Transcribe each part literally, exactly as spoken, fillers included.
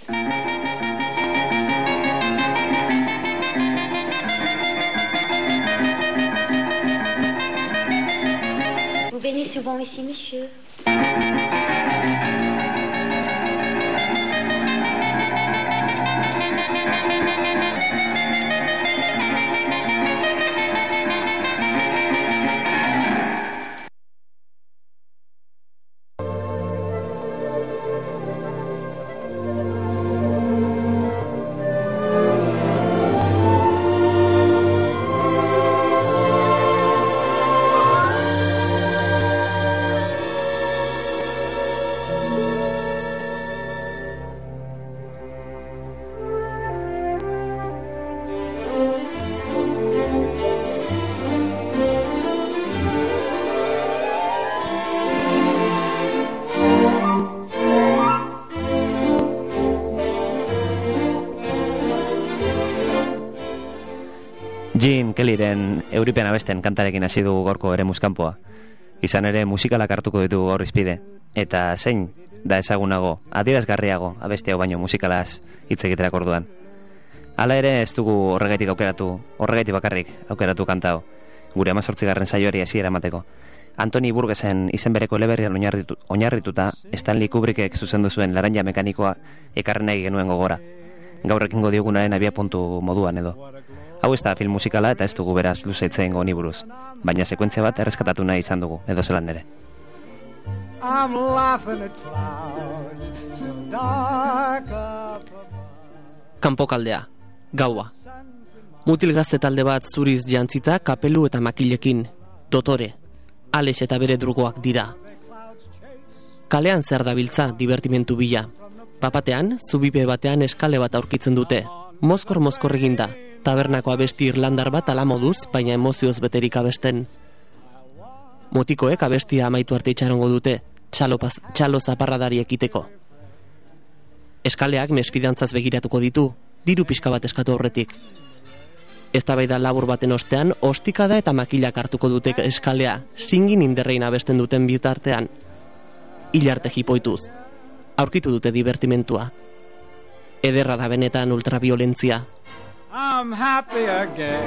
Vous venez souvent ici, monsieur? Gene Kellyren Euripen abesten kantarekin hasi dugu gorko ere muskanpoa. Izan ere musikalak hartuko ditugu gaur izpide. Eta zein da ezagunago, adierazgarriago abeste hau baino musikalaz hitz egiterak orduan. Hala ere ez dugu horregaitik aukeratu, horregaitik bakarrik aukeratu kantao, gure hamazortzigarren saioari hasiera emateko. Anthony Burgesen izen bereko eleberrian oinarritu, oinarrituta Stanley Kubrickek zuzendu zuen laranja mekanikoa ekarri nahi genuen gogora. Gaur ekingo diogunaren abiapuntu moduan edo. Hau ez da film musikala eta ez dugu beraz luzeitzen goni buruz, baina sekuentzia bat erreskatatu nahi izan dugu, edo zelan ere. Kanpokaldea, gaua. Mutil gazte talde bat zuriz jantzita kapelu eta makilekin, dotore, Alex eta bere drugoak dira. Kalean zer dabiltza divertimentu bila. Papatean, zubipe batean eskale bat aurkitzen dute, mozkor-mozkor eginda. Tabernako abesti irlandar bat ala moduz, baina emozioz beterik abesten. Motikoek abestia amaitu arte itxarongo dute, txalo, paz, txalo zaparradari ekiteko. Eskaleak mesfidantzaz begiratuko ditu, diru pixka bat eskatu aurretik. Eztabaida labur baten ostean, ostikada eta makilak hartuko dute eskalea, singin inderrein abesten duten bitartean. Hilarte jipoituz. Aurkitu dute divertimentua. Ederra da benetan ultraviolentzia. I'm happy again.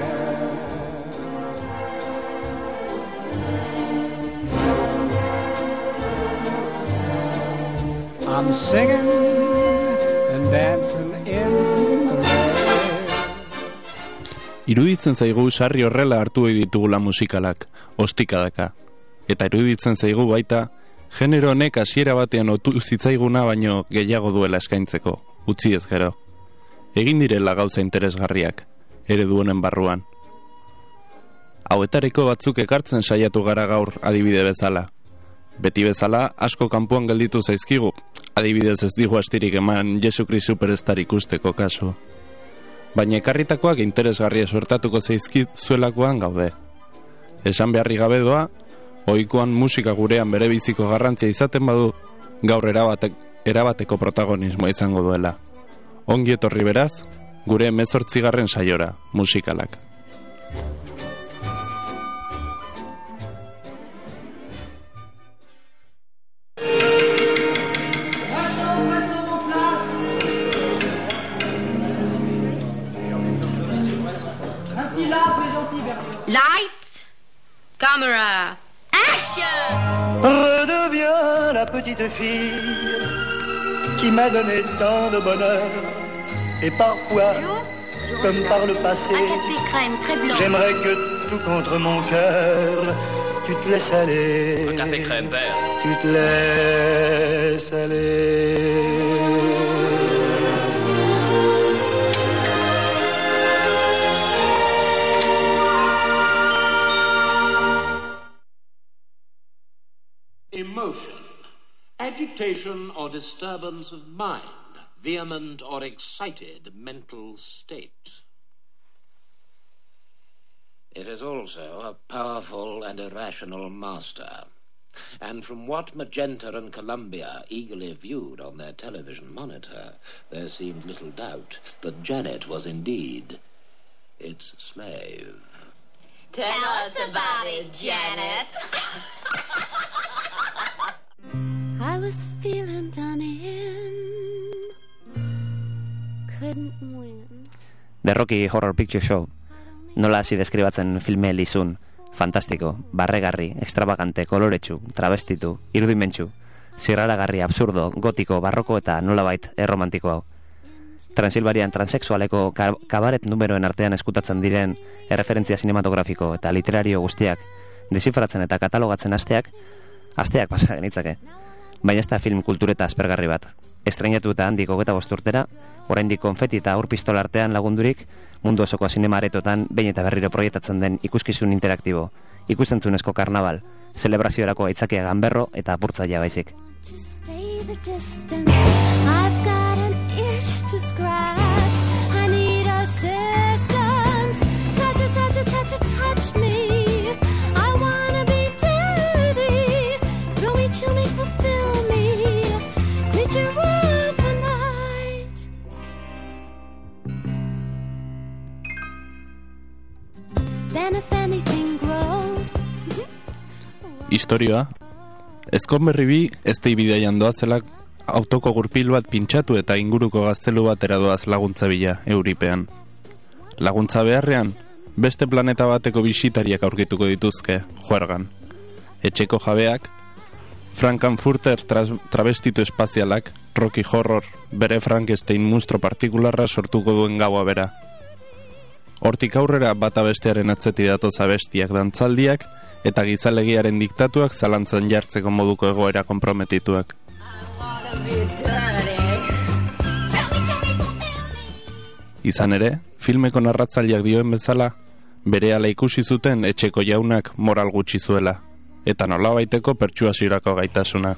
I'm singing and dancing in the rain. Iruditzen zaigu sarri horrela hartu ditugula musikalak, ostikadaka. Eta iruditzen zaigu baita, genero honek hasiera batean otu zitzaiguna baino gehiago duela eskaintzeko, utzi ez gero. Egin direla gauza interesgarriak, eredu honen barruan. Hauetariko batzuk ekartzen saiatu gara gaur adibide bezala. Beti bezala, asko kanpoan gelditu zaizkigu, adibidez ez digu astirik eman Jesukris Superstar ikusteko kasu. Baina ekarritakoak interesgarria suertatuko zaizkit zuelakoan gaude. Esan beharri gabe doa, ohikoan musika gurean bere biziko garrantzia izaten badu, gaur erabatek, erabateko protagonismoa izango duela. Ongi etorri beraz, gure hemezortzigarren saiora, musikalak. Lights, camera, action! Redeviens la petite fille qui m'a donné tant de bonheur. Et parfois, comme par le passé, j'aimerais que tout contre mon cœur, tu te laisses aller. Un café crème vert. Tu te laisses aller. Emotion, agitation or disturbance of mind, vehement or excited mental state. It is also a powerful and irrational master. And from what Magenta and Columbia eagerly viewed on their television monitor, there seemed little doubt that Janet was indeed its slave. Tell us about it, Janet. I was feeling down in The Rocky Horror Picture Show. Nola hasi deskribatzen filme lizun, fantastiko, barregarri, extravagante, koloretsu, travestitu, irudimentsu, zirraragarri, absurdo, gotiko, barroko eta nolabait erromantiko hau. Transilvanian transexualeko kabaret numeroen artean eskutatzen diren erreferentzia sinematografiko eta literario guztiak desifratzen eta katalogatzen asteak, asteak pasa genitzake. Baina ez da film kultureta aspergarri bat. Estreinatu eta handik hogeta bosturtera, oraindik konfeti eta aur pistola artean lagundurik, mundu osoko sinema aretotan behin eta berriro proiektatzen den ikuskizun interaktibo, ikusentzunezko karnaval, zelebraziorako aitzakia ganberro eta apurtzaia baizik. To scratch, I need assistance. Touch it, touch it, touch it, touch me. I wanna be dirty. Throw me, chill me, fulfill me. Creature of the night. Then if anything grows. Historioa. Ezkonberri bi ez da ibideian doazela autoko gurpil bat pintxatu eta inguruko gaztelu bat eradoaz laguntza bila Euripean. Laguntza beharrean, beste planeta bateko bisitariak aurkituko dituzke, juergan. Etxeko jabeak, Frankenfurter travestitu espazialak, Rocky Horror, bere Frankenstein monstro partikularra sortuko duen gaua bera. Hortik aurrera bata bestearen atzeti datoz abestiak dantzaldiak eta gizalegiaren diktatuak zalantzan jartzeko moduko egoera konprometituak. Izan ere, filmeko narratzaileak dioen bezala, berehala ikusi zuten etxeko jaunak moral gutxi zuela, eta nolabaiteko pertsuasiorako gaitasuna.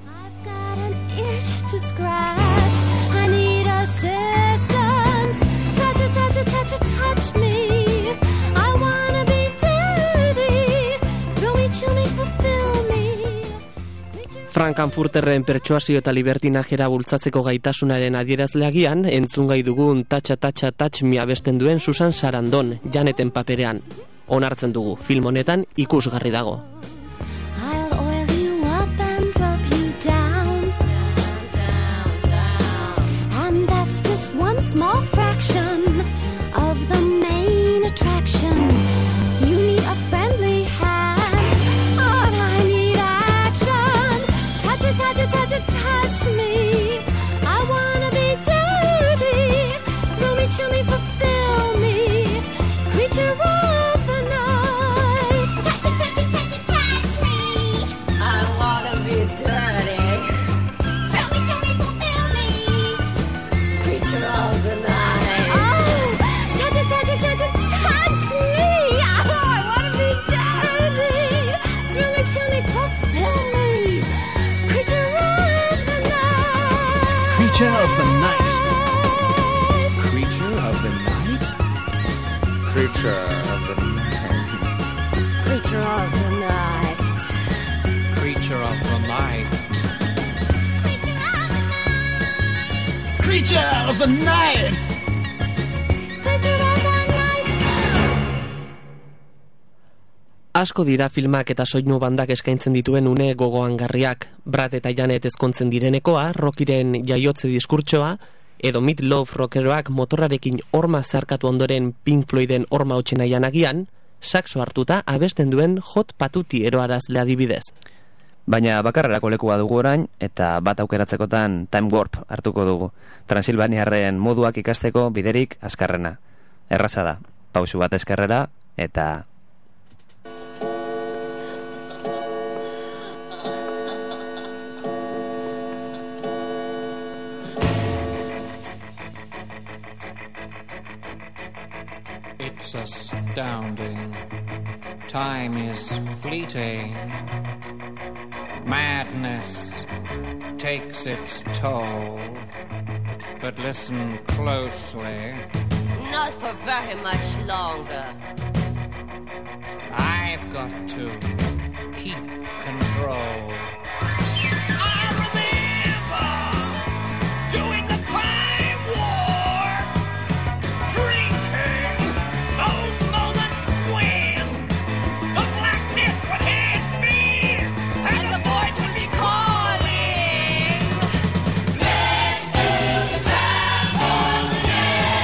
Frankenfurterren pertsuasio eta libertinajera bultzatzeko gaitasunaren adierazleagian, entzungai dugun Tatxa Tatxa Touch Me abesten duen Susan Sarandon, Janeten paperean. Onartzen dugu, film honetan ikusgarri dago. Touch me, I wanna be dirty. Throw me, chill me, fulfill me. Creature of the night. Touch it, touch it, touch it, touch me. I wanna be dirty. Throw me, chill me, fulfill me. Creature of the night. Oh, touch it, touch it, touch it, touch me. Oh, I wanna be dirty. Throw me, chill me, fulfill me. Creature Creature of the night. Creature of the night. Creature of the night. Creature of the night. Creature of the night. Creature of the night. Asko dira filmak eta soinu bandak eskaintzen dituen une gogoangarriak, Brad eta Janet ezkontzen direnekoa, Rockyren jaiotze diskurtsoa, edo Meat Loaf rockeroak motorrarekin horma zarkatu ondoren Pink Floyden horma hotxenaian agian, saxo hartuta abesten duen Hot Patuti eroarazle adibidez. Baina bakarrerako lekua dugu orain, eta bat aukeratzekotan Time Warp hartuko dugu. Transilvaniarren moduak ikasteko biderik azkarrena. Erraza da, pausu bat eskerrera, eta... It's astounding. Time is fleeting. Madness takes its toll. But listen closely. Not for very much longer. I've got to keep control. I remember doing the time war, drinking those moments when the blackness would hit me and the void would be calling. Let's do the time war, yeah.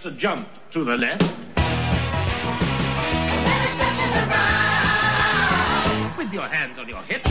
a jump to the left. With your hands on your hips.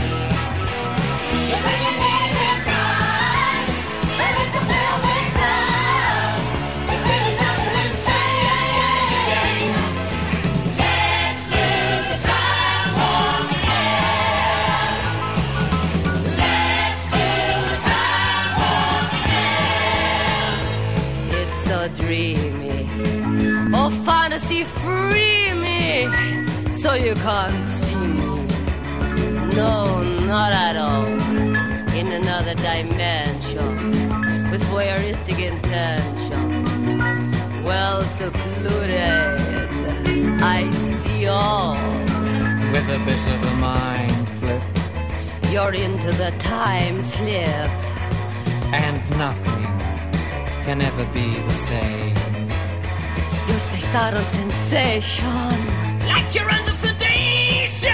Dreamy, oh fantasy free me, so you can't see me, no, not at all, in another dimension, with voyeuristic intention, well secluded, I see all, with a bit of a mind flip, you're into the time slip, and nothing can never be the same. You're spaced out on sensation, like you're under sedation.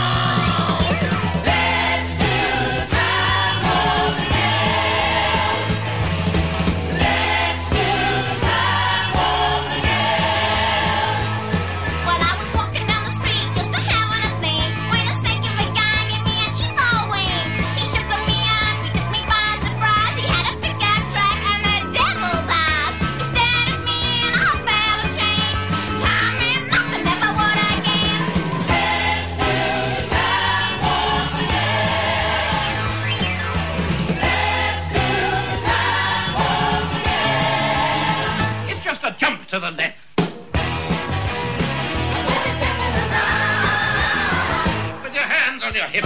Let's do the time warp again. Let's do the time warp again. Well, I was walking down the street just a having a thing when a stinking big guy gave me an evil wink. He shook me up, he took me by surprise. He had a pickup truck and the devil's eyes. He stared at me and I felt a change. Time meant nothing, never would again. Let's do the time warp again. Let's do the time warp again. It's just a jump to the left. With your hands on your hips.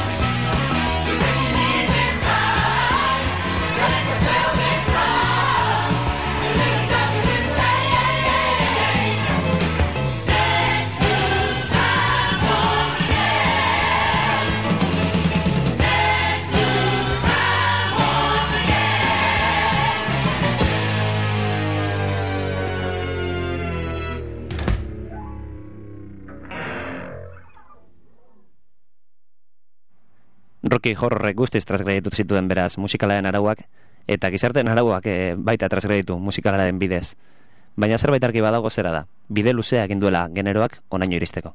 Rocky Horrorrek guztiz transgreditu zituen beraz musikalaren arauak, eta gizarteen arauak e, baita transgreditu musikalaren bidez. Baina zerbait argi badago zera da, bide luzea egin duela generoak onaino iristeko.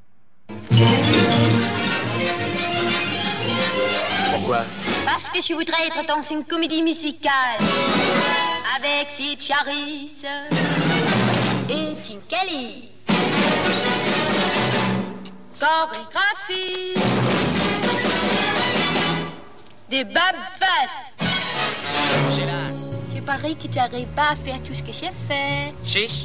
Pourquoi? Parce que je voudrais être dans une comédie musicale avec Sid Charisse et Tim Kelly. Chorégraphie des babas. Je parie que tu n'arrives pas à faire tout ce que j'ai fait. Chiche.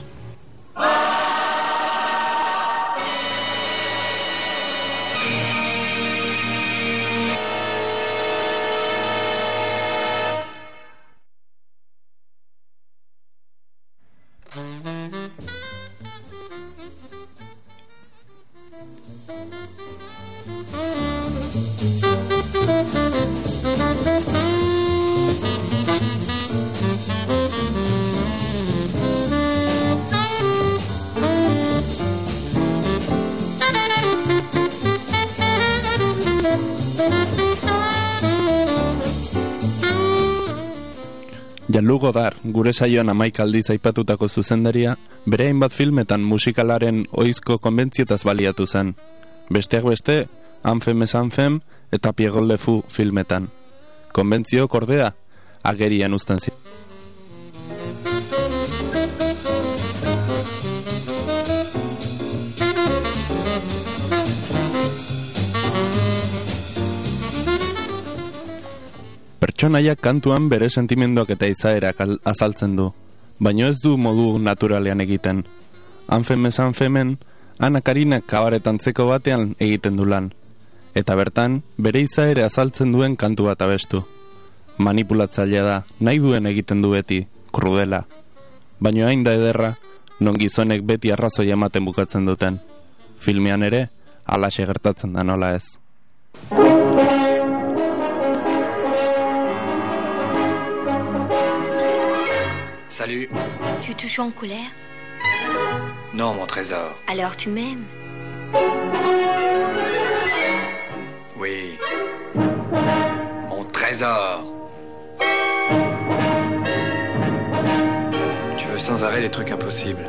Jean-Luc Godard, gure saioan hamaika aldiz aipatutako zuzendaria, bere hainbat filmetan musikalaren ohizko konbentzietaz baliatu zen. Besteak beste, Anfem es Anfem eta Pierrot le Fou filmetan. Konbentzio kordea, agerian uzten ziren. Pertsonaiak kantuan bere sentimenduak eta izaerak azaltzen du, baino ez du modu naturalean egiten. Anfem es Anfemen, Ana Karinak kabaretantzeko batean egiten du lan, eta bertan bere izaere azaltzen duen kantu bat abestu. Manipulatzailea da, nahi duen egiten du beti, krudela. Baino hain da ederra, non gizonek beti arrazoi ematen bukatzen duten. Filmean ere, halaxe gertatzen da nola ez. Salut. Tu es toujours en colère? Non, mon trésor. Alors tu m'aimes? Oui. Mon trésor. Tu veux sans sans arrêt des trucs impossibles.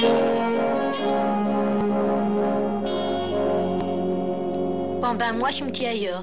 Bon ben moi je suis un petit ailleurs.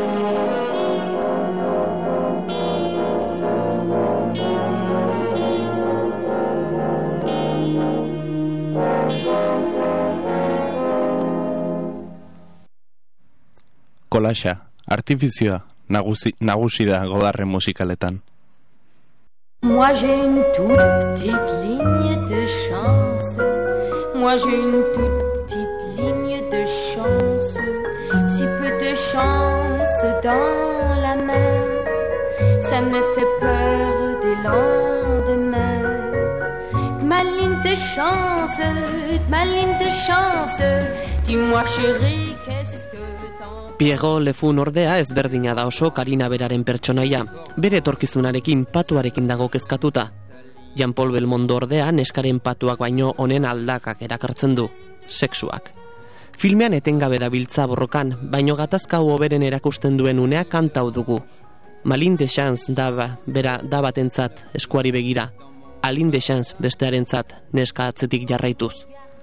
Kolaxa, artifizioa, nagusi, nagusi da Godarren musikaletan. Moi j'ai une toute petite ligne de chance. Moi j'ai une toute petite ligne de chance. Si peu de chance dans la main, ça me fait peur des lendemains. Ma ligne de chance, ma ligne de chance. Dis-moi chérie, qu'est-ce que t'en... Piero Lefun ordea ezberdina da oso Karina beraren pertsonaia, bere etorkizunarekin patuarekin dago kezkatuta. Jean-Paul Belmondo ordea neskaren patuak baino honen aldakak erakartzen du, sexuak. Filmean etengabe dabiltza borrokan, baino gatazka hoberen erakusten duen unea kantau dugu. Malin de chance da, bera, da batentzat eskuari begira, Alin de chance bestearentzat neska atzetik jarraituz.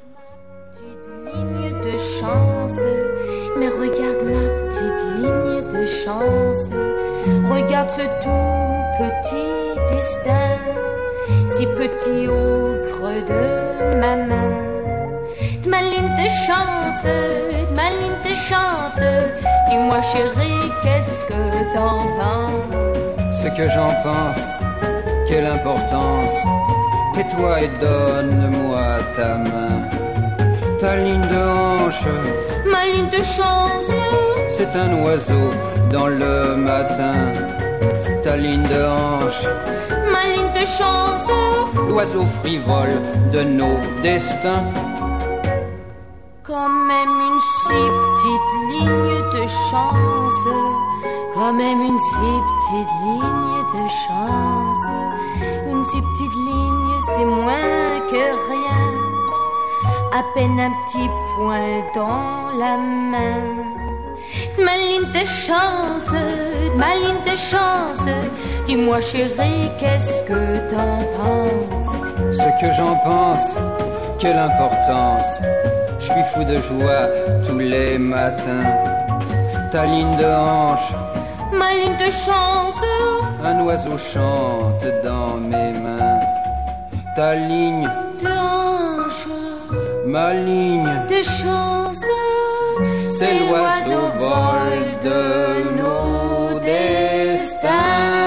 Ligne de chance, mais regarde ma petite ligne de chance. Regarde ce tout petit destin, si petit au creux de ma main. De ma ligne de chance, de ma ligne de chance. Dis-moi chérie, qu'est-ce que t'en penses? Ce que j'en pense, quelle importance. Tais-toi et donne-moi ta main. Ta ligne de hanche, ma ligne de chance. C'est un oiseau dans le matin. Ta ligne de hanche, ma ligne de chance. L'oiseau frivole de nos destins. Quand même une si petite ligne de chance. Quand même une si petite ligne de chance. Une si petite ligne, c'est moins que rien. À peine un petit point dans la main. Ma ligne de chance, ma ligne de chance. Dis-moi chérie, qu'est-ce que t'en penses? Ce que j'en pense, quelle importance. Je suis fou de joie tous les matins. Ta ligne de hanche, ma ligne de chance. Un oiseau chante dans mes mains. Ta ligne de hanche, ma ligne de chance. C'est l'oiseau vol de nos destins.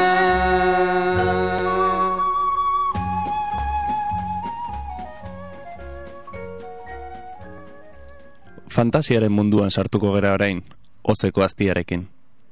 Fantasiaren munduan sartuko gera orain, Ozeko Aztiarekin.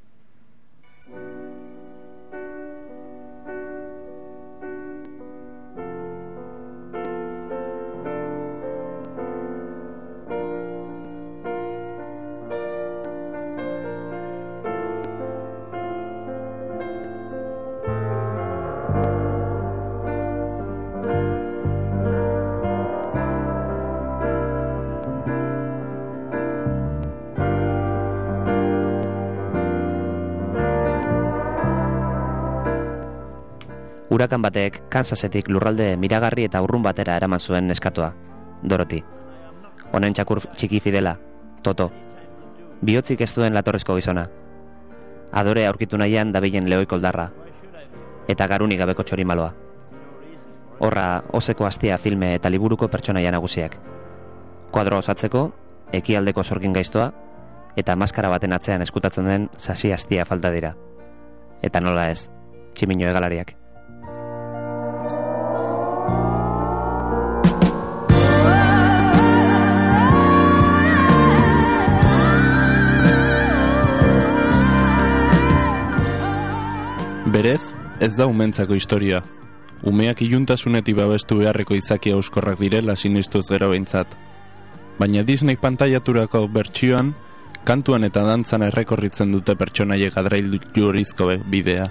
Hurakan batek Kansasetik lurralde miragarri eta urrun batera eraman zuen neskatua, Dorothy. Honen txakur txiki fidela, Toto. Bihotzik ez duen latorrezko gizona. Adore aurkitu nahian dabilen lehoiko oldarra. Eta garunik gabeko txorimaloa. Horra, Ozeko Aztia filme eta liburuko pertsonaia nagusiak. Kuadro osatzeko, ekialdeko sorgin gaiztoa, eta maskara baten atzean eskutatzen den sasi aztia falta dira. Eta nola ez, tximino egalariak. Berez, ez da umentzako historia. Umeak iluntasunetik babestu beharreko izaki auskorrak direla sinistuz gero behintzat. Baina Disney pantailaturako bertsioan, kantuan eta dantzan errekorritzen dute pertsonaiek adrail jurizko bidea.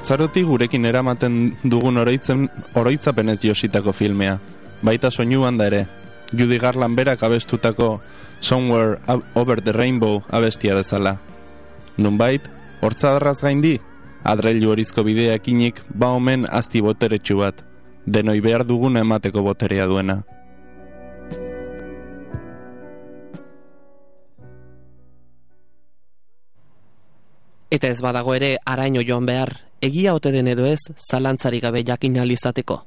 Haurtzarotik gurekin eramaten dugun oroitzen, oroitzapenez jositako filmea. Baita soinuan da ere, Judy Garland berak abestutako Somewhere Over the Rainbow abestia bezala. Nunbait, hortzadarraz gaindi, adreilu horizko bideakinik ba omen azti boteretsu bat, denoi behar duguna emateko boterea duena. Eta ez badago ere araino joan behar, egia ote den edo ez, zalantzarik gabe jakin ahal izateko.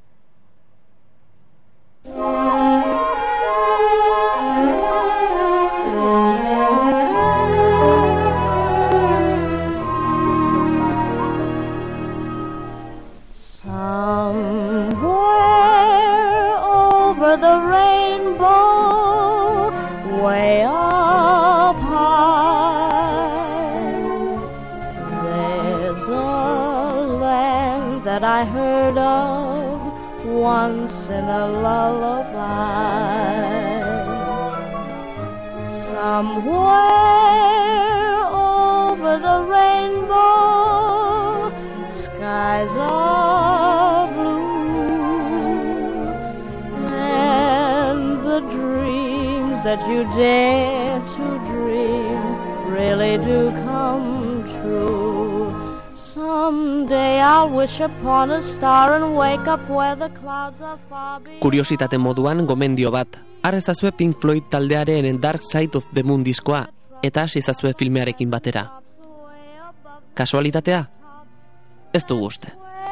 Somewhere over the rainbow, way up high, there's a land that I heard of once in a lullaby. Somewhere over the rainbow, skies are blue, and the dreams that you dare to dream really do come true. Someday I'll wish upon a star and wake up where the clouds are far behind. Kuriositate moduan gomendio bat, har ezazue Pink Floyd taldearen Dark Side of the Moon diskoa, eta hasi ezazue filmearekin batera. Kasualitatea? Ez dugu uste.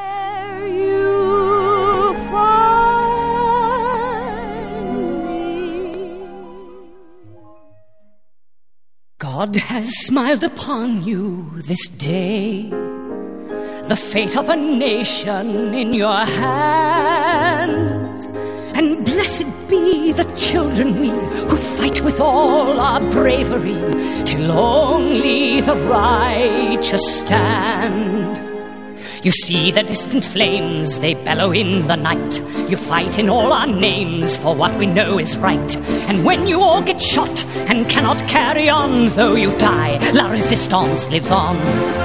God has smiled upon you this day, the fate of a nation in your hands, and blessed be the children we who fight with all our bravery till only the righteous stand. You see the distant flames, they bellow in the night. You fight in all our names for what we know is right. And when you all get shot and cannot carry on, though you die, la resistance lives on.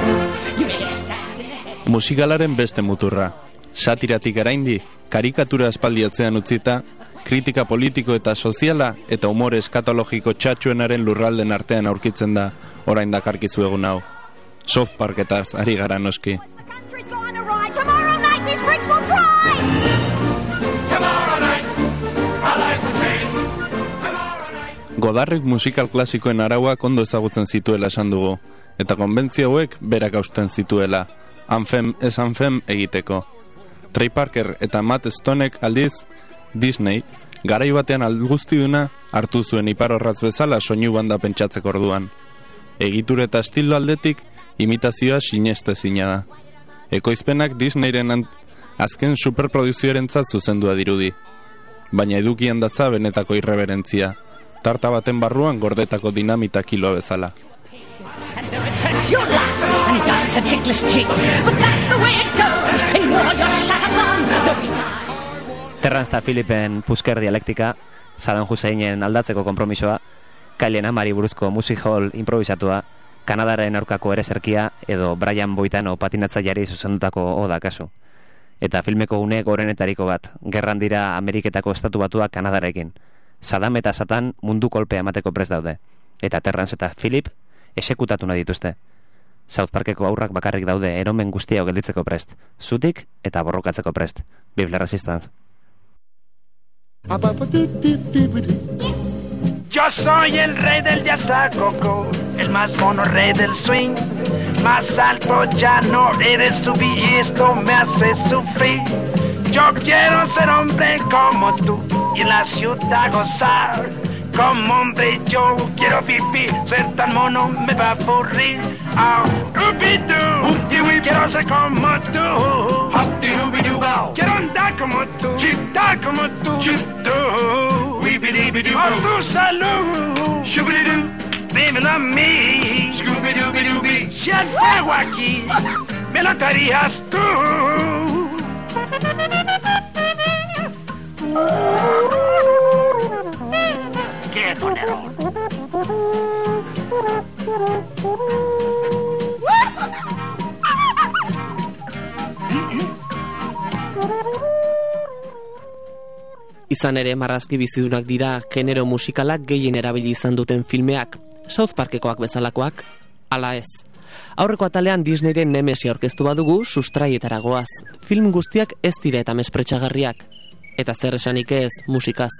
Musikalaren beste muturra. Satiratik eraindi, karikatura espaldiatzean utzita, kritika politiko eta soziala eta umore eskatologiko txatxuenaren lurralden artean aurkitzen da orain dakarkizu egun hau. South Parketaz ari gara noski. Tomorrow night these bricks will cry. Tomorrow night our lives will change. Tomorrow night. Godarrek musikal klasikoen arauak ondo ezagutzen zituela esan dugu, eta konbentzio hauek berak hausten zituela, Anthem ez Anthem egiteko. Trey Parker eta Matt Stonek aldiz, Disney, garai batean alguztiduna hartu zuen iparorratz bezala soinu banda pentsatzeko orduan. Egitura eta estilo aldetik, imitazioa sinestezina da. Ekoizpenak Disneyren azken superproduzioarentzat zuzendua dirudi. Baina edukian datza benetako irreverentzia, tarta baten barruan gordetako dinamita kiloa bezala. Terrance eta Philippen pusker dialektika, Saddam Husseinen aldatzeko konpromisoa, Kylien Amari buruzko music hall improvisatua, Kanadaren aurkako erezerkia edo Brian Boitano patinatzaileari zuzendutako oda kasu. Eta filmeko une gorenetariko bat, gerran dira Ameriketako estatu batua Kanadarekin. Saddam eta Satan mundu kolpea emateko prest daude. Eta Terrance eta Philip esekutatu nahi dituzte. South Parkeko aurrak bakarrik daude eromen guztia gelditzeko prest. Zutik eta borrokatzeko prest. Vive la Resistance. Yo soy el rey del jazz a coco, el más mono rey del swing. Más alto ya no he de subir y esto me hace sufrir. Yo quiero ser hombre como tú y en la ciudad gozar. Como hombre yo quiero vivir, ser tan mono me va a aburrir. Oh, Ubi-doo, quiero ser como tú. Quiero andar como tú, dar como tú. Por tu salud, dímelo a mí. Si el fuego aquí me lo darías tú. ¡Qué tonero! Izan ere, marrazki bizidunak dira genero musikalak gehien erabili izan duten filmeak, South Parkekoak bezalakoak, ala ez. Aurreko atalean Disneyren Nemesi aurkeztu badugu sustraietara goaz. Film guztiak ez dira eta mespretxagarriak. Eta zer esanik ez musikaz.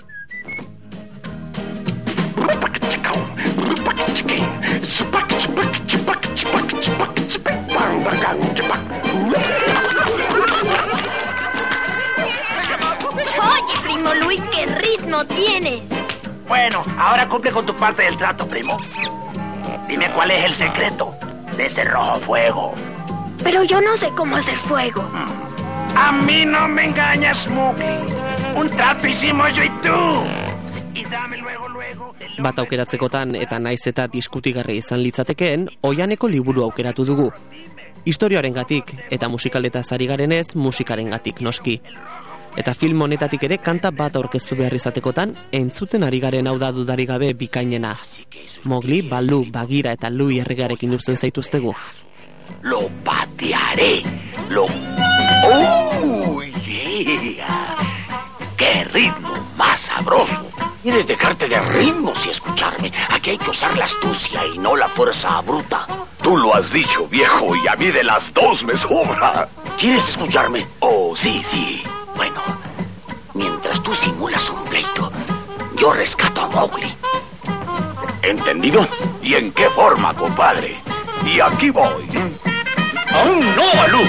Oye, primo Luis, ¿qué ritmo tienes? Bueno, ahora cumple con tu parte del trato, primo. Dime cuál es el secreto de ese rojo fuego. Pero yo no sé cómo hacer fuego. A mí no me engañas, Mowgli. Un trato hicimos yo y tú. Y dame luego, luego... Bat aukeratzekotan eta naiz eta diskutigarri izan litzatekeen, Oianeko liburu aukeratu dugu. Historioarengatik eta musikaletaz ari garenez, musikarengatik noski. Eta film honetatik ere kanta bat aurkeztu behar izatekotan, entzuten ari garen hau da dudarik gabe bikainena. Mowgli, Baldu, Bagira eta Lui erregarekin urtzen zaituztegu. Lo patearé. Lo... ¡Oh, yeah! ¡Qué ritmo más sabroso! Quieres dejarte de ritmos y escucharme. Aquí hay que usar la astucia y no la fuerza bruta. Tú lo has dicho, viejo, y a mí de las dos me sobra. ¿Quieres escucharme? Oh, sí, sí. Bueno, mientras tú simulas un pleito, yo rescato a Mowgli. ¿Entendido? ¿Y en qué forma, compadre? Y aquí voy. ¡Aún no, Balú!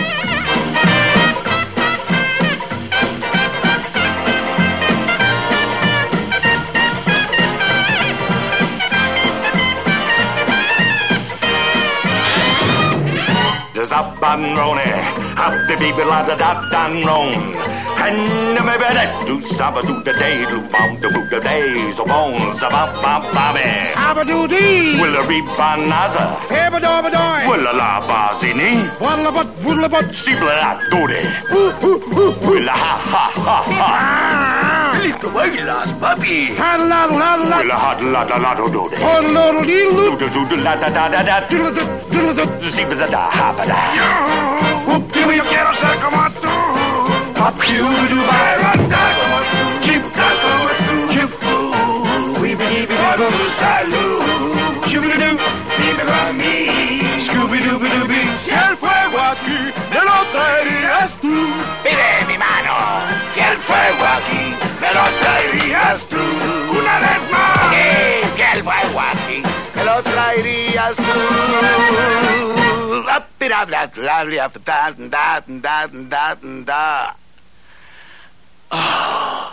Up and rone, up the baby la da da dan roan, and the baby that do saba do the day, do bound the boot the days, so bones about bam babby. Abadoo dee, will a reap banaza, ebadobadoi, will a la bazini, wallabat, woolabot, sibla dode, will a ha ha ha ha. Listo bailas, papi. Hadalad, hadalad, will a hadalad, hadalad, dode. Hodalodal, deedle, do do la da da da da, diddle, diddle, sibla da ha ba da. Yo, yo quiero ser como tú. Papi, Dubai, randa como tú. Chipta como tú. Chipu, we be be salud. Shubidoo, dime a mí. Scooby-Dooby-Dooby, si el fuego aquí me lo traerías tú. Pide mi mano, si el fuego aquí me lo traerías tú. Una vez más. Sí, si el fuego aquí me lo traerías tú. Bla bla bla bla da da da da da. Oh.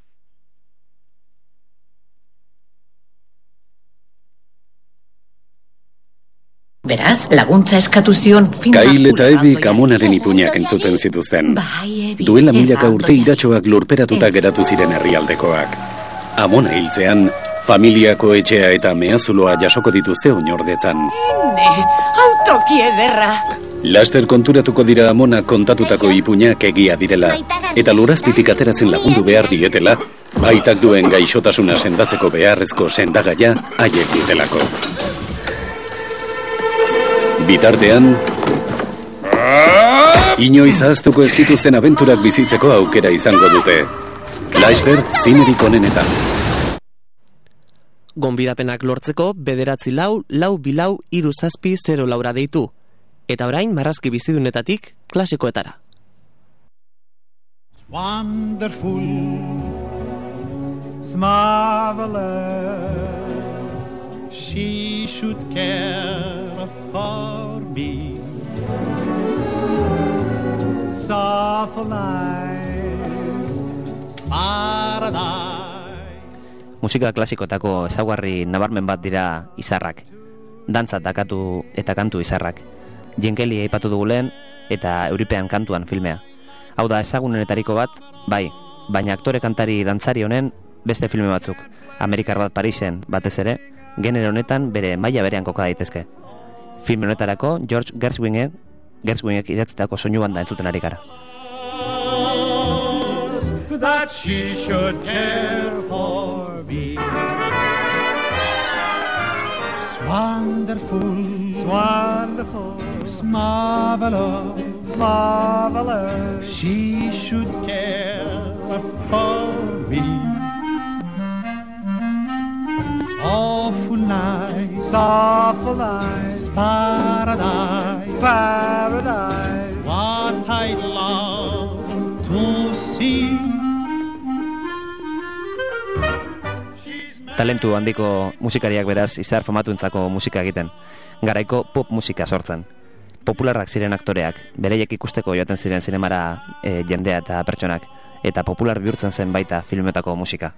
Beraz, laguntza eskatu zion filma... Kail eta Ebik Amonaren ipuinak entzuten zituzten. Duela milaka urte iratxoak lurperatuta geratu ziren herrialdekoak. Amona hiltzean, familiako etxea eta mehazuloa jasoko dituzte oinordetzan. Ene, autoki ederra! Laster konturatuko dira Amona kontatutako ipuinak egia direla, eta lurazpitik ateratzen lagundu behar dietela, aitak duen gaixotasuna sendatzeko beharrezko sendagaia haiek ditelako. Bitartean, inoiz ahaztuko ez dituzten abenturak bizitzeko aukera izango dute. Laster, zinerik onenetan. Gonbidapenak lortzeko bederatzi lau, lau bilau, iru zazpi, zero laura deitu. Eta orain marrazki bizidunetatik klasikoetara. Wonderful, it's marvelous, she should care for me. Soft eyes, paradise. Musika klasikotako ezaugarri nabarmen bat dira izarrak. Dantza takatu eta kantu izarrak. Jenkeli aipatu dugu lehen eta Euripean kantuan filmea. Hau da ezagunenetariko bat, bai, baina aktore kantari dantzari honen beste filme batzuk. Amerikar bat Parisen batez ere, genero honetan bere maila berean koka daitezke. Film honetarako George Gershwingek, Gershwingek idatzitako soinu banda entzuten ari gara. That she should care for me. It's wonderful, it's wonderful, it's marvelous, marvelous. She should care for me. talentu handiko musikariak beraz izar famatuentzako musika egiten, garaiko pop musika sortzen. Popularrak ziren aktoreak, bereiek ikusteko joaten ziren zinemara e, jendea eta pertsonak, eta popular bihurtzen zen baita filmetako musika.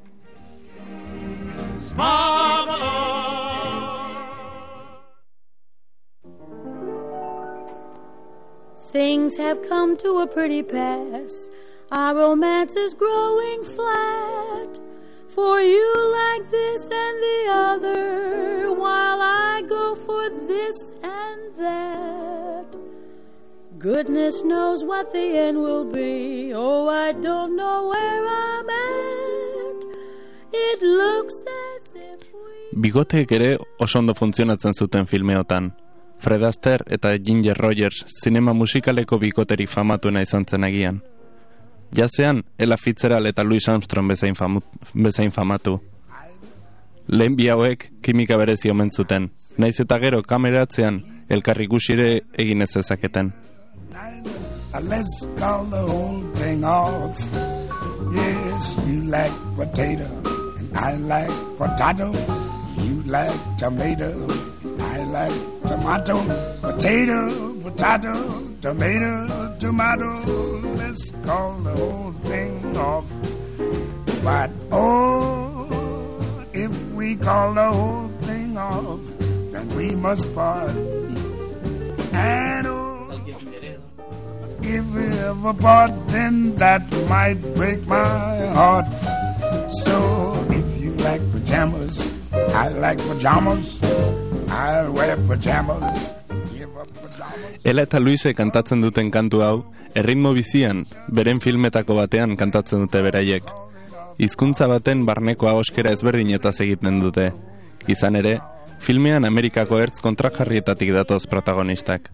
Things have come to a pretty pass. Our romance is growing flat. For you like this and the other, while I go for this and that. Goodness knows what the end will be. Oh, I don't know where I'm at. It looks as if we... Bigoteek ere oso ondo funtzionatzen zuten filmeotan. Fred Astaire eta Ginger Rogers zinema musikaleko bikoterik famatuena izan zen agian. Jazean, Ella Fitzgerald eta Louis Armstrong bezain, famu, bezain famatu. Lehen bi hauek kimika berezi omen zuten, naiz eta gero kameratzean elkarri gusire egin ez ezaketen. Let's call the whole thing off. Yes, you like potato and I like potato. You like tomato, I like tomato. Potato, potato, tomato, tomato. Let's call the whole thing off. But oh, if we call the whole thing off, then we must part. And oh, if we ever part, then that might break my heart. So if you like pajamas, I like pajamas. I'll wear pajamas. Ella eta Luise kantatzen duten kantu hau, erritmo bizian, beren filmetako batean kantatzen dute beraiek. Hizkuntza baten barneko ahoskera ezberdinetaz egiten dute. Izan ere, filmean Amerikako ertz kontrajarrietatik datoz protagonistak.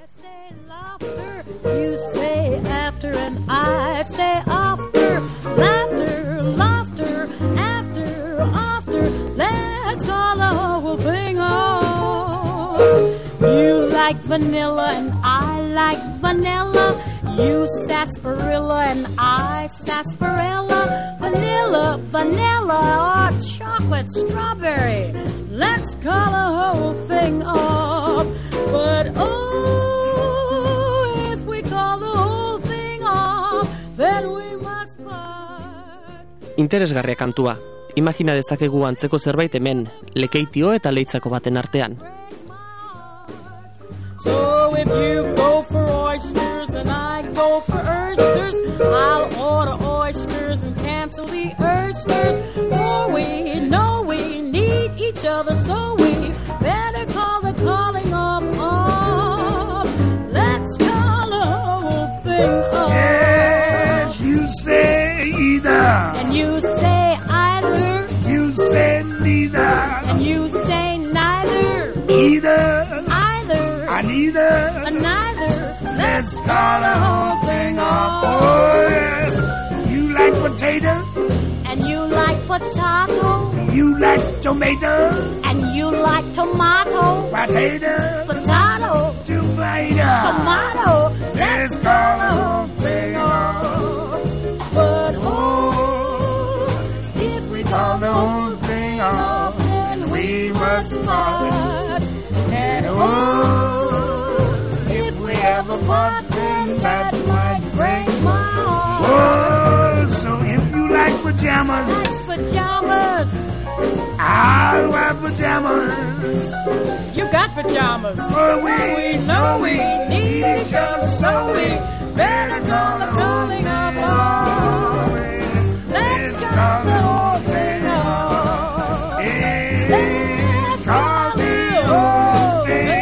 You say after and I say after. Laughter, laughter, after, after. Let's call the whole thing off. You like vanilla and I like vanilla. You sarsaparilla and I sarsaparilla. Vanilla, vanilla, or chocolate, strawberry. Let's call the whole thing off. But oh, if we call the whole thing off, then we must part. Interesgarria kantua. Imagina dezakegu antzeko zerbait hemen, Lekeitio eta Leitzako baten artean. So if you go for oysters and I go for oysters, I'll order oysters and cancel the oysters. For we know we need each other, so we better call the calling off off. Let's call the whole thing off. Yes, you say either. And you say either. You say neither. And you say neither. Either. Neither, neither. Let's call the whole thing off. Oh yes, you like potato, and you like potato. You like tomato, and you like tomato. Potato, potato, tomato, tomato. Let's call the whole thing off. But oh, if we call the whole thing off, then we must part. And oh, ever part, then that might break my heart. Oh, so if you like pajamas, pajamas, I'll wear pajamas. You got pajamas. For we, we know we need each other, so we better call the calling of love. Let's call the whole thing off. Let's call the whole thing.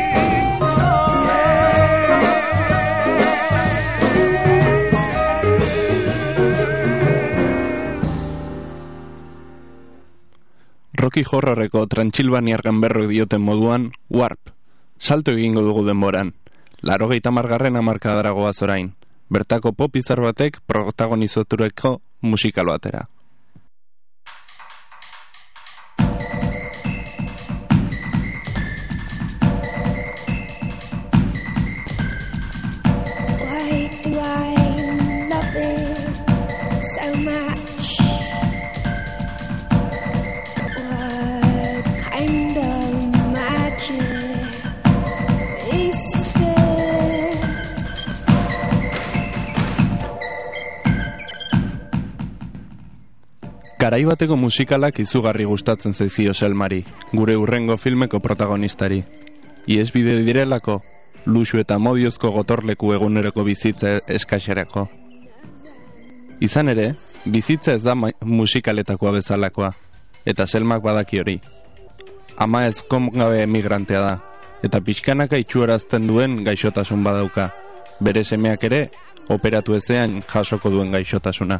Rocky Horrorreko Transilvaniar ganberrok dioten moduan, warp, salto egingo dugu denboran. Laurogeita hamargarren hamarkadara goaz orain. Bertako pop izar batek protagonizatureko musikal batera. Why do I love it so much? Garaibateko musikalak izugarri gustatzen zaizio Selmari, gure urrengo filmeko protagonistari. Iesbide direlako, luxu eta modiozko gotorleku eguneroko bizitza eskaxerako. Izan ere, bizitza ez da musikaletakoa bezalakoa, eta Selmak badaki hori. Ama ez kongabe emigrantea da, eta pixkanaka itxuarazten duen gaixotasun badauka. Bere semeak ere, operatu ezean jasoko duen gaixotasuna.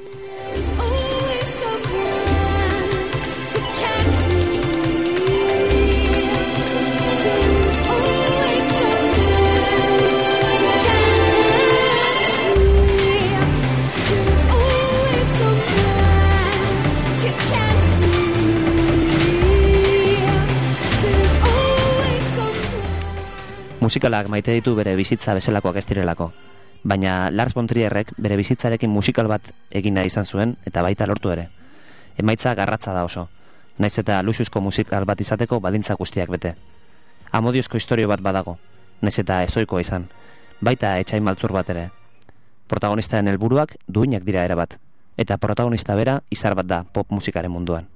Musikalak maite ditu bere bizitza bezalakoak ez direlako, baina Lars von Trierrek bere bizitzarekin musikal bat egina izan zuen eta baita lortu ere. Emaitza garratza da oso, naiz eta luxuzko musikal bat izateko baldintza guztiak bete. Amodiozko istorio bat badago, naiz eta ezoikoa izan, baita etxai maltzur bat ere. Protagonistaren helburuak duinak dira ere bat, eta protagonista bera izar bat da pop musikaren munduan.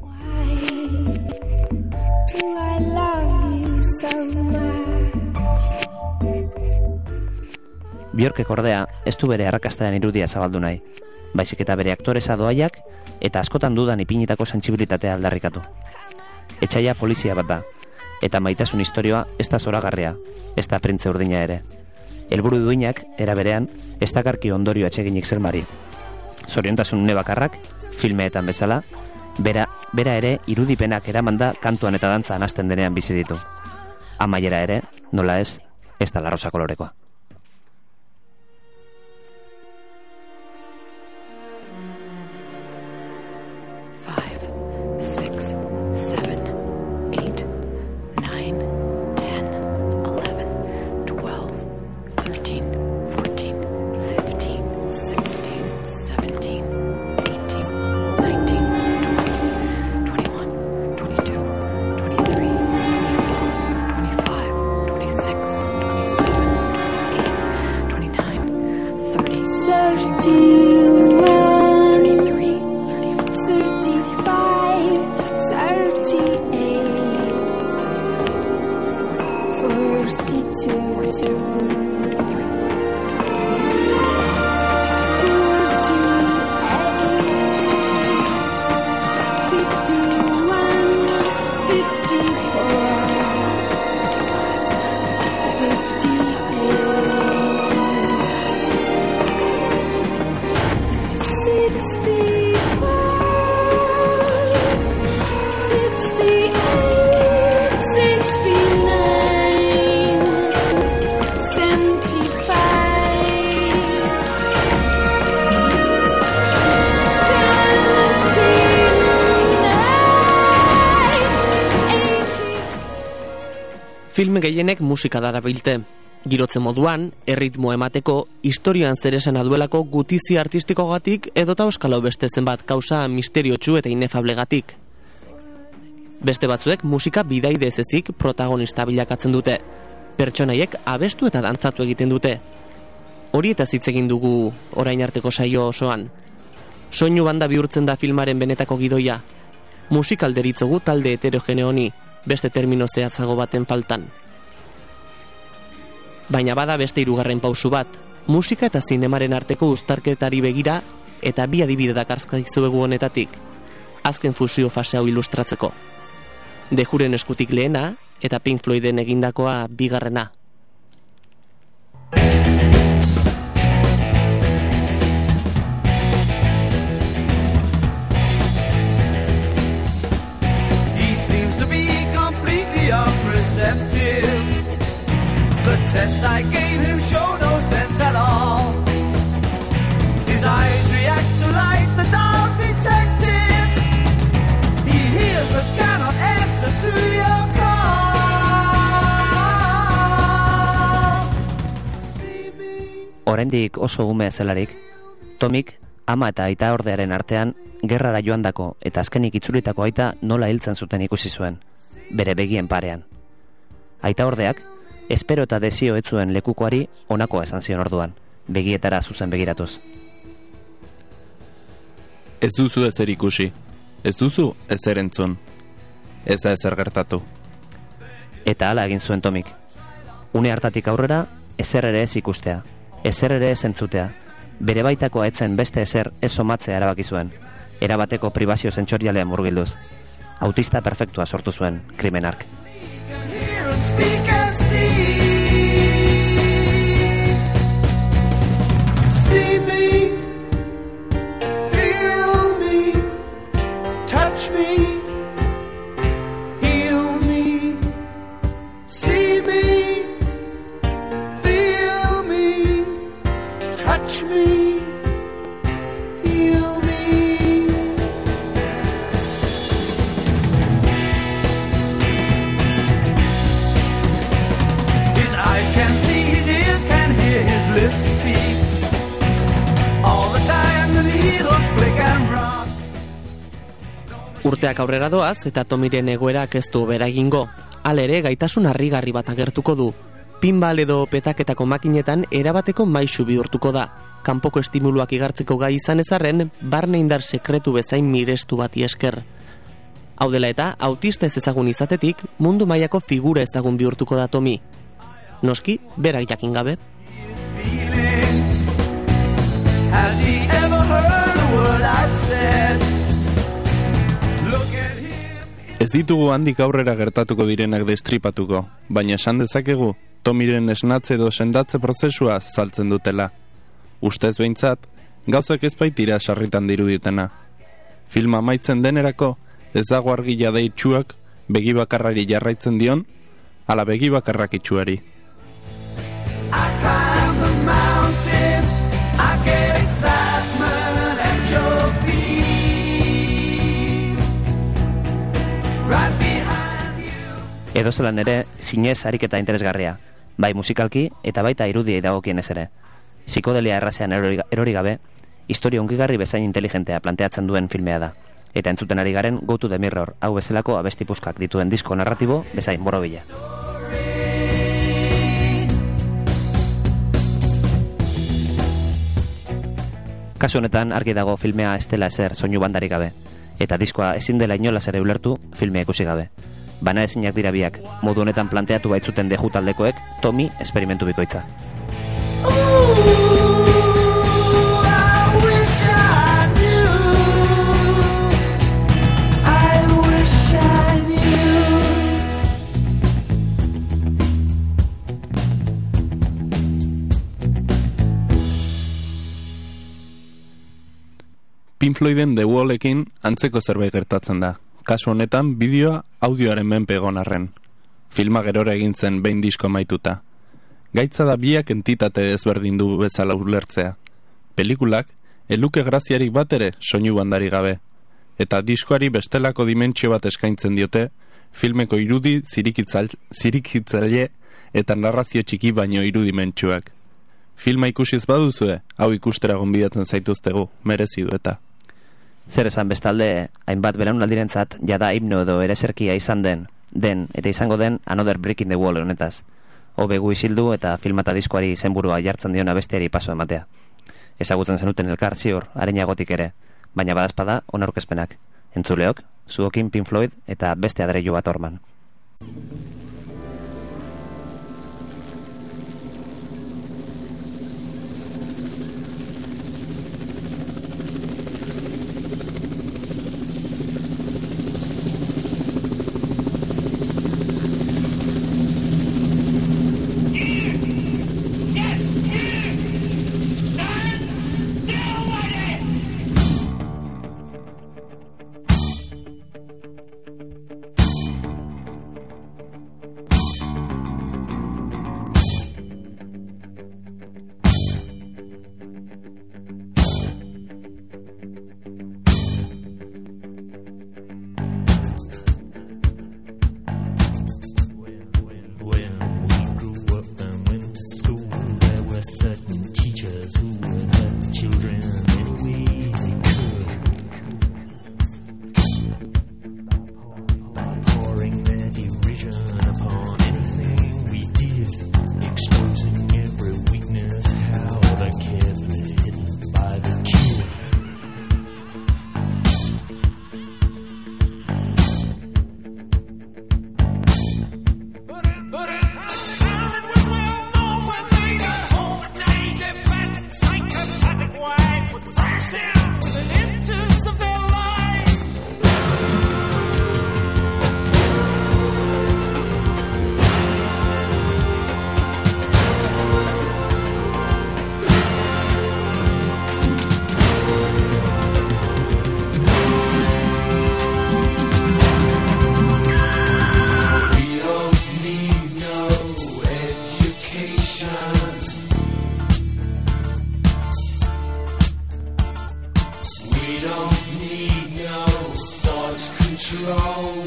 Björkek ordea ez du bere arrakastaren irudia zabaldu nahi, baizik eta bere aktoresa doaiak eta askotan dudan ipinitako sentsibilitatea aldarrikatu. Etxaia polizia bat da, eta maitasun istorioa ez da zoragarria, ez da printze urdina ere. Helburu duinak, era berean, ez dakarki ondorio atseginik Selmari. Zoriontasun une bakarrak, filmeetan bezala, bera, bera ere irudipenak eramanda kantuan eta dantzan hasten denean bizi ditu. Amaiera ere, nola ez, ez da larrosa kolorekoa. Film gehienek musika darabilte. Girotze moduan, erritmo emateko, historioan zeresana duelako gutizi artistikogatik edota euskalo beste zenbat kausa misteriotsu eta inefablegatik. Beste batzuek musika bidaide ez ezik protagonista bilakatzen dute. Pertsonaiek abestu eta dantzatu egiten dute. Hori eta hitz egin dugu orain arteko saio osoan. Soinu banda bihurtzen da filmaren benetako gidoia. Musikal deritzogu talde heterogene honi, beste termino zehatzago baten faltan. Baina bada beste hirugarren pausu bat, musika eta zinemaren arteko uztarketari begira eta bi adibide dakarzkaizuegu honetatik, azken fusio fase hau ilustratzeko. The Whoren eskutik lehena eta Pink Floyden egindakoa bigarrena. The tests I gave him show no sense at all. His eyes react to light, the dial's detected. He hears but cannot answer to your call. Oraindik oso ume zelarik, Tomik, ama eta aita ordearen artean, gerrara joandako eta azkenik itzulitako aita nola hiltzen zuten ikusi zuen, bere begien parean. Aita ordeak, espero eta desio etzuen lekukoari honakoa esan zion orduan, begietara zuzen begiratuz. Ez duzu ezer ikusi, ez duzu ezer entzun, ez da ezer gertatu. Eta hala egin zuen Tomik. Une hartatik aurrera, ezer ere ez ikustea, ezer ere ez entzutea, bere baitakoa etzen beste ezer ez somatzea erabaki zuen, erabateko pribazio sentsorialean murgilduz. Autista perfektua sortu zuen krimenark. Speak and see. See me, feel me, touch me, heal me. See me, feel me, touch me, heal me. His eyes can see, his ears can hear, his lips speak. All the time the needles flick and rock. Urteak aurrera doaz eta Tomiren egoerak ez du bera egingo. Hala ere gaitasun harrigarri bat agertuko du. Pinball edo petaketako makinetan erabateko maisu bihurtuko da. Kanpoko estimuluak igartzeko gai izan ezarren, barne indar sekretu bezain mirestu bati esker. Hau dela eta, autista ez ezagun izatetik, mundu mailako figura ezagun bihurtuko da Tomi. Noski, berak jakin gabe. Has he ever heard a word I've said? Look at him. Ez ditugu handik aurrera gertatuko direnak destripatuko, baina esan dezakegu Tomiren esnatze edo sendatze prozesua saltzen dutela. Ustez behintzat, gauzak ez baitira sarritan diruditena. Filma amaitzen denerako, ez dago argi jada itxuak begi bakarrari jarraitzen dion, ala begi bakarrak itxuari. I climb the mountain, I get excitement at your feet. Right behind you. Edo zelan ere, zinez ariketa interesgarria, bai musikalki eta baita irudiei dagokienez ere. Psikodelia errazean erori, erori gabe, historia ungigarri bezain inteligentea planteatzen duen filmea da. Eta entzuten ari garen Go to the Mirror, hau bezalako abestipuskak dituen disko narratibo bezain borobila. Kasu honetan argi dago filmea ez dela ezer soinu bandarik gabe, eta diskoa ezin dela inolaz ere ulertu filmea ikusi gabe. Bana ezinak dira biak, modu honetan planteatu baitzuten deju taldekoek Tomi esperimentu bikoitza. Pink Floyden The Wallekin antzeko zerbait gertatzen da. Kasu honetan bideoa audioaren menpe egon arren. Filma gerora egin zen behin disko maituta. Gaitza da biak entitate ezberdin du bezala ulertzea. Pelikulak eluke graziarik bat ere soinu bandari gabe. Eta diskoari bestelako dimentsio bat eskaintzen diote, filmeko irudi zirikitzaile eta narrazio txiki baino irudimentsuak. Filma ikusiz baduzue, hau ikustera gonbidatzen zaituztegu, merezi du eta. Zer esan bestalde, hainbat belaunaldirentzat jada himno edo ereserkia izan den, den eta izango den Another Brick in the Wall honetaz. Hobe gu isildu eta filmata diskoari izenburua jartzen diona besteari paso ematea. Ezagutzen zenuten elkar ziur, arenagotik ere, baina badazpada onaurkezpenak. Entzuleok, zuokin Pink Floyd eta beste adreilu bat orman. We don't need no thought control.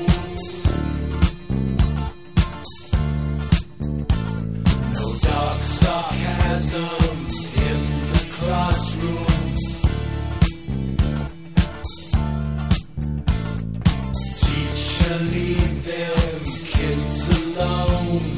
No dark sarcasm in the classroom. Teacher, leave them kids alone.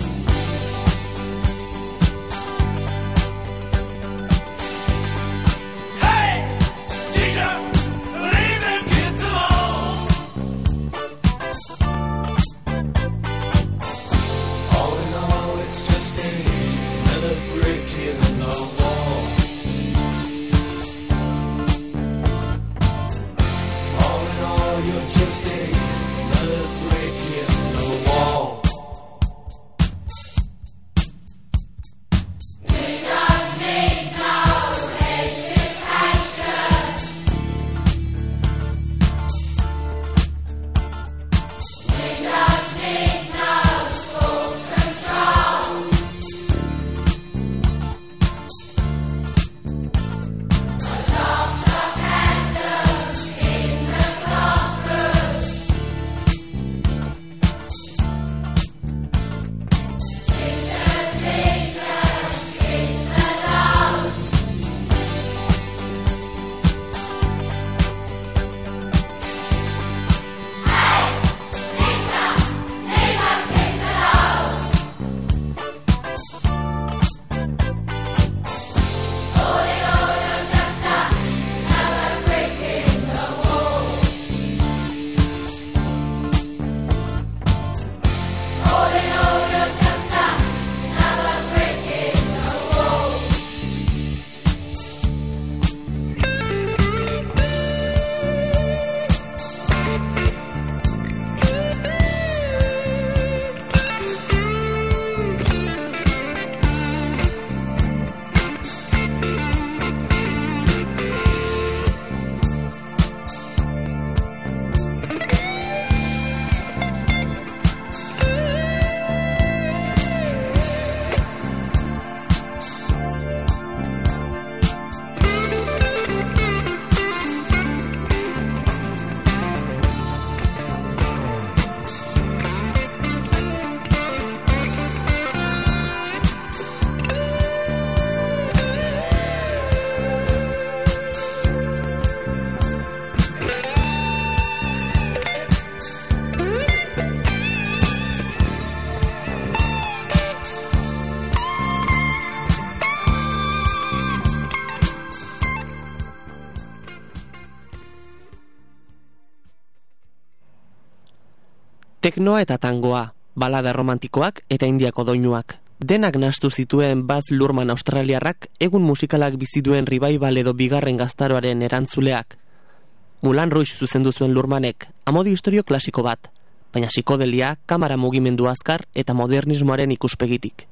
Teknoa eta tangoa, balada romantikoak eta indiako doinuak. Denak nahastu zituen Baz Luhrmann australiarrak egun musikalak biziduen revival edo bigarren gaztaroaren erantzuleak. Moulin Rouge zuzendu zuen Luhrmannek, amodio historio klasiko bat, baina psikodelia, kamara mugimendu azkar eta modernismoaren ikuspegitik.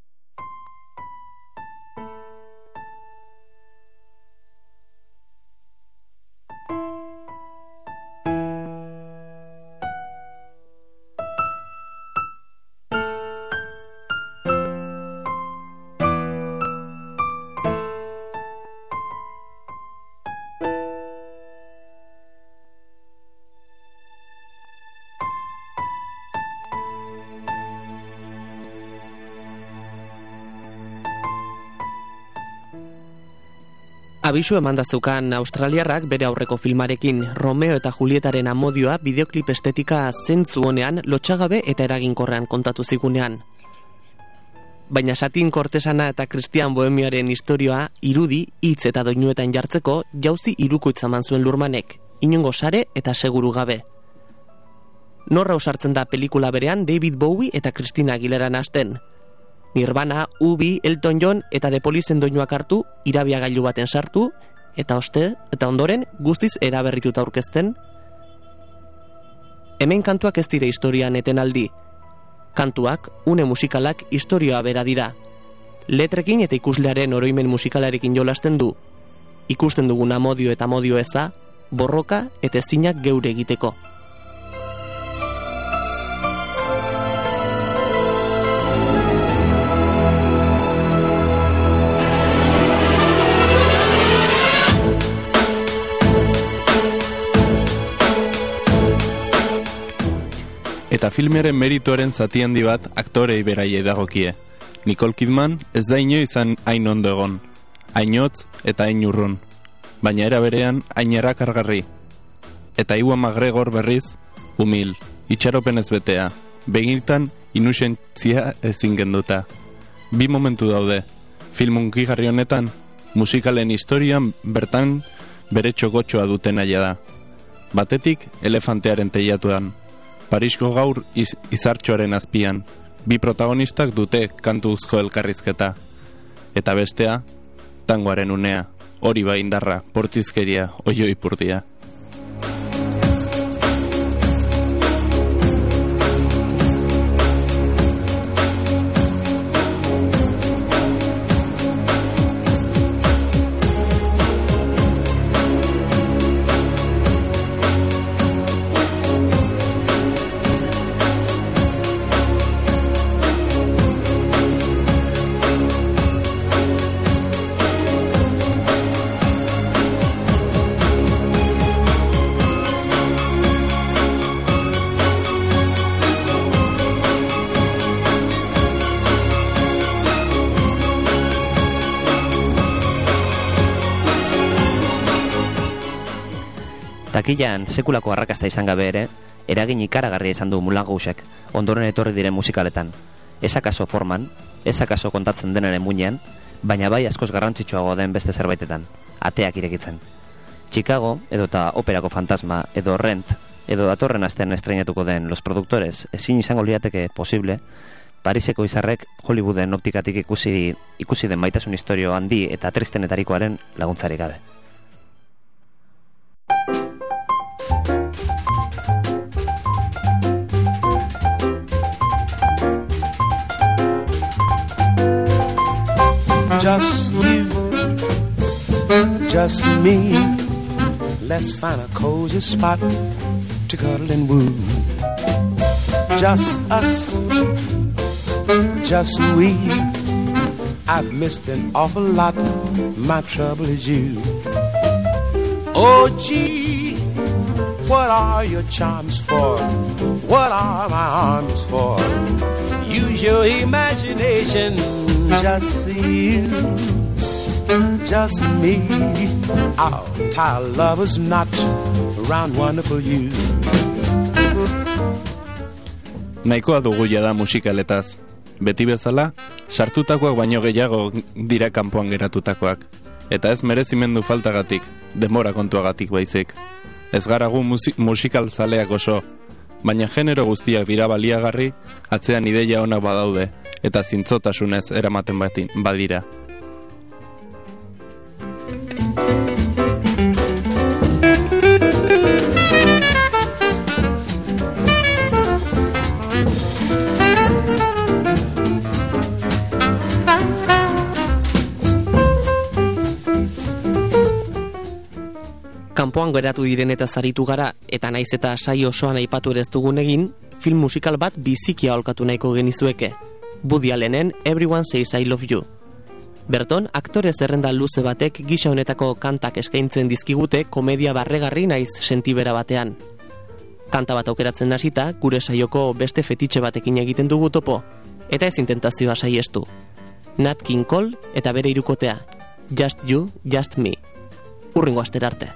Abisu emanda zeukan australiarrak bere aurreko filmarekin, Romeo eta Julietaren amodioa bideoklip estetika zentzu honean, lotxagabe eta eraginkorrean kontatu zigunean. Baina Satin Kortesana eta Christian Bohemioaren istorioa irudi, hitz eta doinuetan jartzeko jauzi hirukoitza eman zuen Luhrmannek, inongo sare eta seguru gabe. Norra ausartzen da pelikula berean David Bowie eta Christina Aguilera nahasten. Nirvana, U B, Elton John eta The Policeen doinuak hartu, irabiagailu baten sartu, eta oste, eta ondoren guztiz eraberrituta aurkezten. Hemen kantuak ez dira historian etenaldi. Kantuak, une musikalak historioa bera dira. Letrekin eta ikuslearen oroimen musikalarekin jolasten du. Ikusten dugun amodio eta amodio eza, borroka eta ezinak geure egiteko. Eta filmeren merituaren zati handi bat aktorei beraiei dagokie. Nicole Kidman ez da ino izan hain ondo egon, hainotz eta hain urrun, baina era berean hain erakargarri. Eta Ewan McGregor berriz, humil, itxaropenez betea, begitan inusentzia ezin genduta. Bi momentu daude, film hunkigarri honetan, musikalen historian bertan bere txokotxoa duten aia da. Batetik, elefantearen teilatuan, Parisko gaur iz, izartxoaren azpian, bi protagonistak dute kantuzko elkarrizketa. Eta bestea, tangoaren unea, hori bai indarra, portizkeria, oioi purdia. Takilan sekulako arrakasta izan gabe ere, eragin ikaragarria izan du Moulin Rouge-ek ondoren etorri diren musikaletan. Ez akaso forman, ez akaso kontatzen denaren muinean, baina bai askoz garrantzitsuago den beste zerbaitetan, ateak irekitzen. Chicago, edota Operako Fantasma, edo Rent, edo datorren astean estreinatuko den Los Productores, ezin izango lirateke posible, Pariseko izarrek Hollywooden optikatik ikusi, ikusi den maitasun historio handi eta tristenetarikoaren laguntzarik gabe. Just you, just me. Let's find a cozy spot to cuddle and woo. Just us, just we. I've missed an awful lot. My trouble is you. Oh, gee, what are your charms for? What are my arms for? Use your imagination. Just you, just me. Our tired lovers not around wonderful you. Nahikoa dugu jada musikaletaz. Beti bezala, sartutakoak baino gehiago dira kanpoan geratutakoak. Eta ez merezimendu faltagatik, denbora kontuagatik baizik. Ez garagu musik, musikal zaleak oso, baina genero guztiak dira baliagarri, atzean ideia onak badaude, eta zintzotasunez eramaten batin, badira. Kanpoan geratu diren eta zaritu gara, eta naiz eta saio osoan aipatu ere ez dugun egin, film musikal bat biziki aholkatu nahiko genizueke. Woody Allenen Everyone Says I Love You. Berton, aktore zerrenda luze batek gisa honetako kantak eskaintzen dizkigute komedia barregarri naiz sentibera batean. Kanta bat aukeratzen hasita, gure saioko beste fetitxe batekin egiten dugu topo, eta ezin tentazioa saiestu. Nat King Cole eta bere hirukotea, Just You, Just Me. Hurrengo astera arte.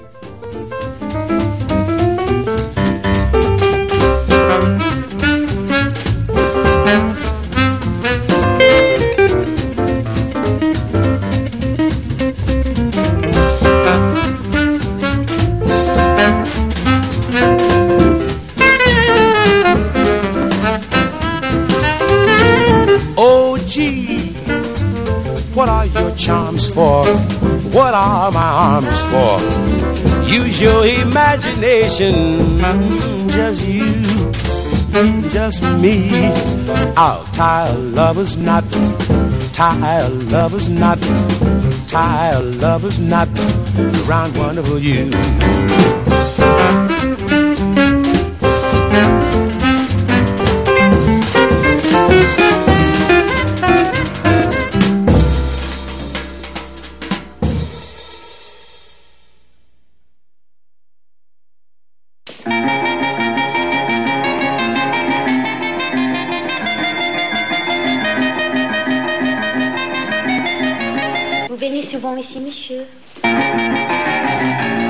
Oh gee, what are your charms for? What are my arms for? Use your imagination. Just you, just me. Our tired lovers not, tired lovers not, tired lovers not around wonderful you. souvent ici, monsieur.